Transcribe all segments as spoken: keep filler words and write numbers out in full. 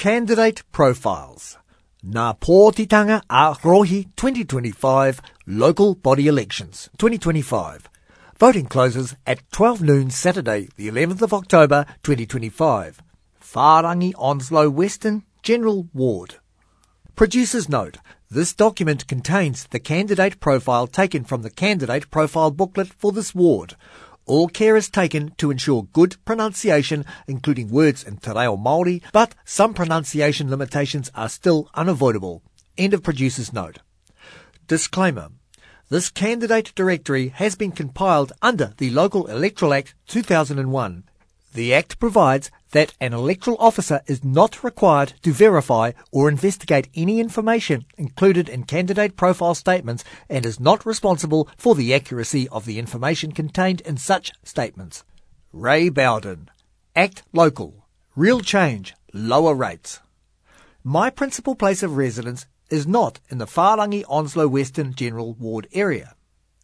Candidate Profiles. Ngā Pōtitanga a Rohi twenty twenty-five Local Body Elections twenty twenty-five. Voting closes at twelve noon Saturday, the eleventh of October twenty twenty-five. Whārangi Onslow Western General Ward. Producer's note. This document contains the candidate profile taken from the candidate profile booklet for this ward. All care is taken to ensure good pronunciation, including words in te reo Māori, but some pronunciation limitations are still unavoidable. End of producer's note. Disclaimer. This candidate directory has been compiled under the Local Electoral Act two thousand one. The Act provides that an electoral officer is not required to verify or investigate any information included in candidate profile statements and is not responsible for the accuracy of the information contained in such statements. Ray Bowden. Act Local. Real change. Lower rates. My principal place of residence is not in the Whārangi Onslow Western General Ward area.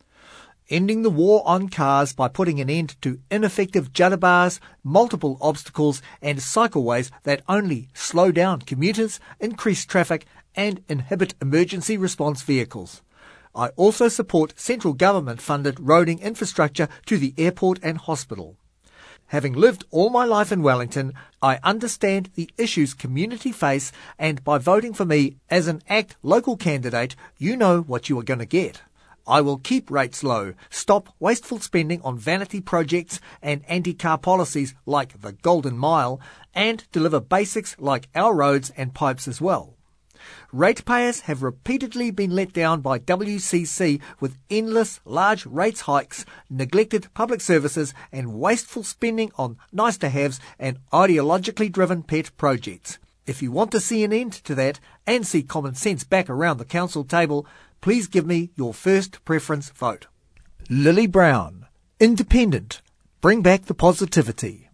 Ending the war on cars by putting an end to ineffective judder bars, multiple obstacles and cycleways that only slow down commuters, increase traffic and inhibit emergency response vehicles. I also support central government-funded roading infrastructure to the airport and hospital. Having lived all my life in Wellington, I understand the issues community face, and by voting for me as an Act Local candidate, you know what you are going to get. I will keep rates low, stop wasteful spending on vanity projects and anti-car policies like the Golden Mile, and deliver basics like our roads and pipes as well. Ratepayers have repeatedly been let down by W C C with endless large rates hikes, neglected public services and wasteful spending on nice-to-haves and ideologically driven pet projects. If you want to see an end to that and see common sense back around the council table, please give me your first preference vote. Lily Brown. Independent. Bring back the positivity.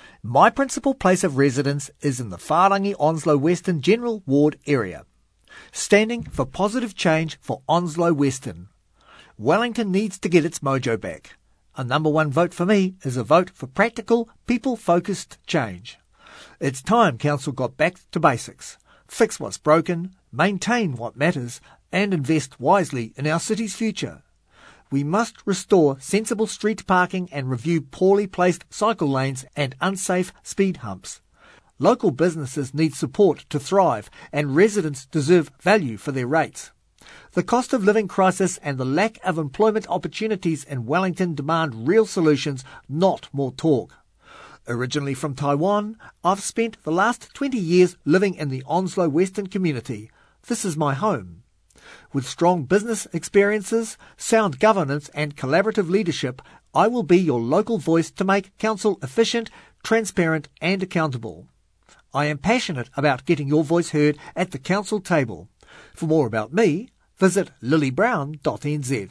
My principal place of residence is in the Whārangi Onslow Western General Ward area. Standing for positive change for Onslow Western. Wellington needs to get its mojo back. A number one vote for me is a vote for practical, people-focused change. It's time Council got back to basics. Fix what's broken, maintain what matters, and invest wisely in our city's future. We must restore sensible street parking and review poorly placed cycle lanes and unsafe speed humps. Local businesses need support to thrive, and residents deserve value for their rates. The cost of living crisis and the lack of employment opportunities in Wellington demand real solutions, not more talk. Originally from Taiwan, I've spent the last twenty years living in the Onslow Western community. This is my home. With strong business experiences, sound governance and collaborative leadership, I will be your local voice to make council efficient, transparent and accountable. I am passionate about getting your voice heard at the council table. For more about me, visit lily brown dot n z.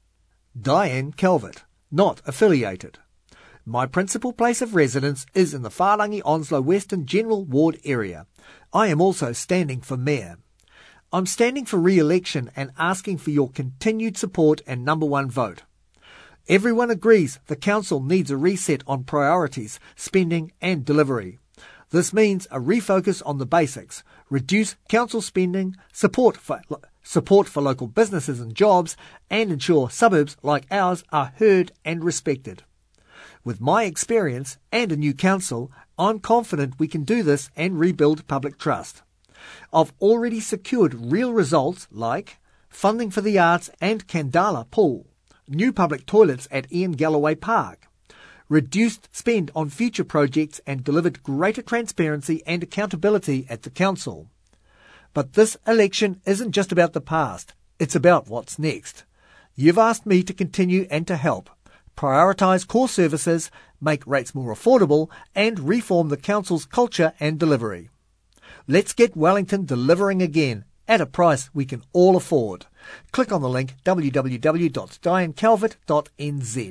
Diane Calvert. Not affiliated. My principal place of residence is in the Whārangi Onslow Western General Ward area. I am also standing for Mayor. I'm standing for re-election and asking for your continued support and number one vote. Everyone agrees the council needs a reset on priorities, spending and delivery. This means a refocus on the basics, reduce council spending, support for, support for local businesses and jobs, and ensure suburbs like ours are heard and respected. With my experience and a new council, I'm confident we can do this and rebuild public trust. I've already secured real results like funding for the arts and Kandala Pool, new public toilets at Ian Galloway Park, reduced spend on future projects and delivered greater transparency and accountability at the council. But this election isn't just about the past, it's about what's next. You've asked me to continue and to help. Prioritise core services, make rates more affordable, and reform the council's culture and delivery. Let's get Wellington delivering again, at a price we can all afford. Click on the link w w w dot diane calvert dot n z.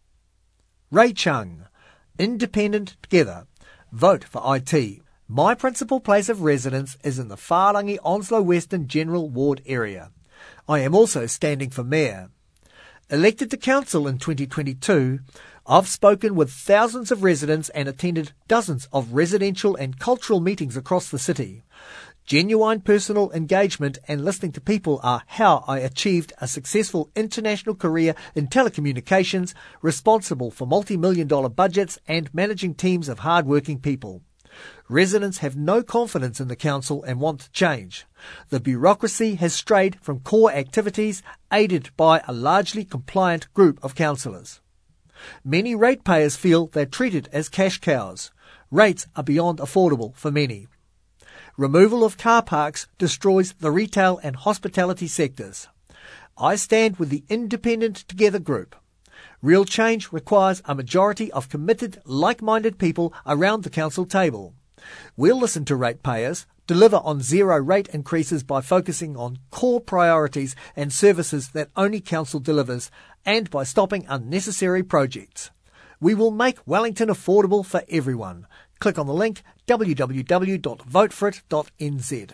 Ray Chung. Independent together. Vote for I T. My principal place of residence is in the Whārangi Onslow Western General Ward area. I am also standing for Mayor. Elected to council in twenty twenty-two, I've spoken with thousands of residents and attended dozens of residential and cultural meetings across the city. Genuine personal engagement and listening to people are how I achieved a successful international career in telecommunications, responsible for multi-million dollar budgets and managing teams of hard-working people. Residents have no confidence in the council and want change. The bureaucracy has strayed from core activities, aided by a largely compliant group of councillors. Many ratepayers feel they're treated as cash cows. Rates are beyond affordable for many. Removal of car parks destroys the retail and hospitality sectors. I stand with the Independent Together group. Real change requires a majority of committed, like-minded people around the council table. We'll listen to ratepayers, deliver on zero rate increases by focusing on core priorities and services that only council delivers, and by stopping unnecessary projects. We will make Wellington affordable for everyone. Click on the link w w w dot vote for it dot n z.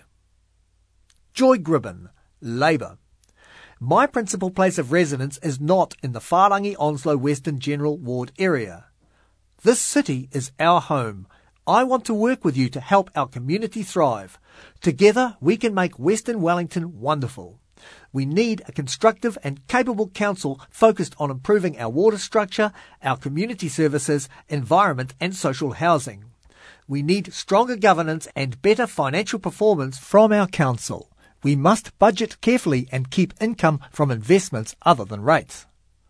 Joy Gribben, Labour. My principal place of residence is not in the Whārangi Onslow Western General Ward area. This city is our home. I want to work with you to help our community thrive. Together we can make Western Wellington wonderful. We need a constructive and capable council focused on improving our water structure, our community services, environment and social housing. We need stronger governance and better financial performance from our council. We must budget carefully and keep income from investments other than rates.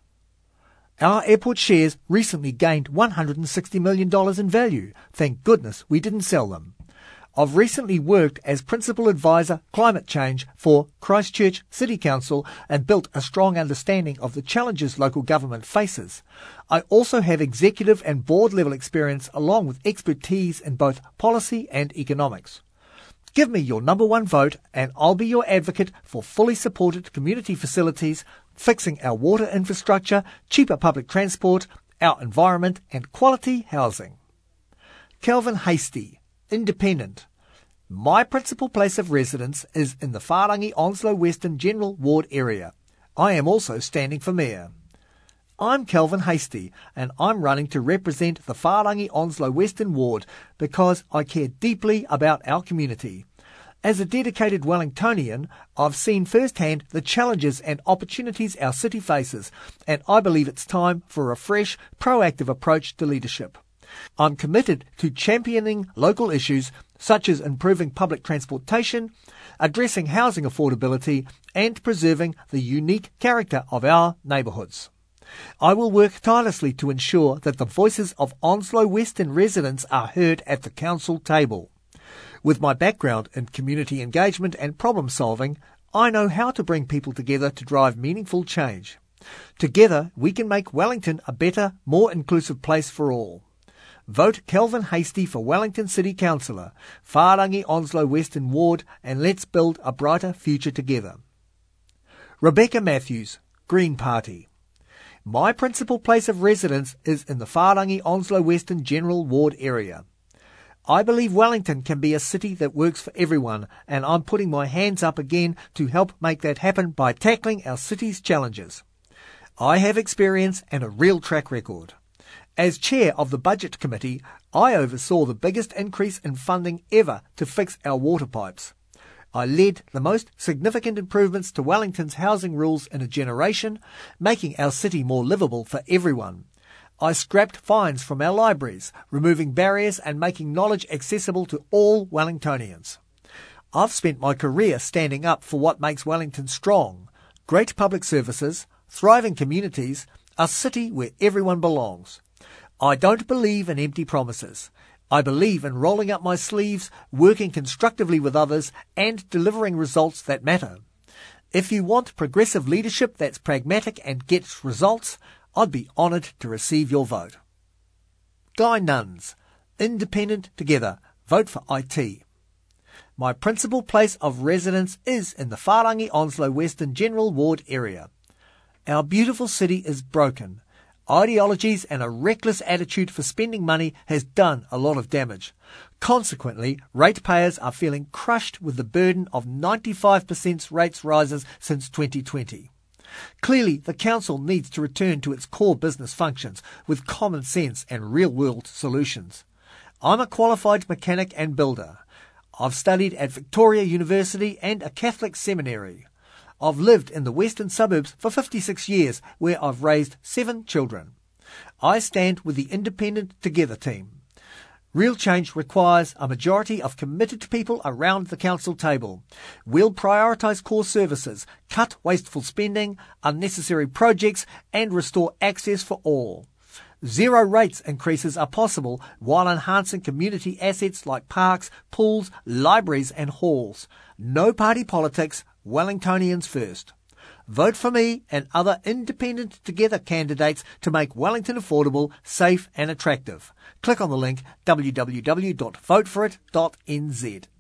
Our airport shares recently gained one hundred sixty million dollars in value. Thank goodness we didn't sell them. I've recently worked as Principal Advisor Climate Change for Christchurch City Council and built a strong understanding of the challenges local government faces. I also have executive and board level experience along with expertise in both policy and economics. Give me your number one vote and I'll be your advocate for fully supported community facilities, fixing our water infrastructure, cheaper public transport, our environment and quality housing. Kelvin Hastie, Independent. My principal place of residence is in the Whārangi Onslow Western General Ward area. I am also standing for Mayor. I'm Kelvin Hastie and I'm running to represent the Whārangi Onslow Western Ward because I care deeply about our community. As a dedicated Wellingtonian, I've seen firsthand the challenges and opportunities our city faces, and I believe it's time for a fresh, proactive approach to leadership. I'm committed to championing local issues such as improving public transportation, addressing housing affordability, and preserving the unique character of our neighbourhoods. I will work tirelessly to ensure that the voices of Onslow Western residents are heard at the council table. With my background in community engagement and problem solving, I know how to bring people together to drive meaningful change. Together, we can make Wellington a better, more inclusive place for all. Vote Kelvin Hastie for Wellington City Councillor, Whārangi Onslow Western Ward, and let's build a brighter future together. Rebecca Matthews, Green Party. My principal place of residence is in the Whārangi Onslow Western General Ward area. I believe Wellington can be a city that works for everyone, and I'm putting my hands up again to help make that happen by tackling our city's challenges. I have experience and a real track record. As chair of the Budget Committee, I oversaw the biggest increase in funding ever to fix our water pipes. I led the most significant improvements to Wellington's housing rules in a generation, making our city more livable for everyone. I scrapped fines from our libraries, removing barriers and making knowledge accessible to all Wellingtonians. I've spent my career standing up for what makes Wellington strong: great public services, thriving communities, a city where everyone belongs. I don't believe in empty promises. I believe in rolling up my sleeves, working constructively with others, and delivering results that matter. If you want progressive leadership that's pragmatic and gets results, I'd be honoured to receive your vote. Guy Nuns, Independent Together, vote for I T. My principal place of residence is in the Whārangi Onslow Western General Ward area. Our beautiful city is broken. Ideologies and a reckless attitude for spending money has done a lot of damage. Consequently, ratepayers are feeling crushed with the burden of ninety-five percent rates rises since twenty twenty. Clearly, the council needs to return to its core business functions with common sense and real-world solutions. I'm a qualified mechanic and builder. I've studied at Victoria University and a Catholic seminary. I've lived in the western suburbs for fifty-six years, where I've raised seven children. I stand with the Independent Together team. Real change requires a majority of committed people around the council table. We'll prioritise core services, cut wasteful spending, unnecessary projects, and restore access for all. Zero rates increases are possible while enhancing community assets like parks, pools, libraries and halls. No party politics, Wellingtonians first. Vote for me and other Independent Together candidates to make Wellington affordable, safe and attractive. Click on the link w w w dot vote for it dot n z.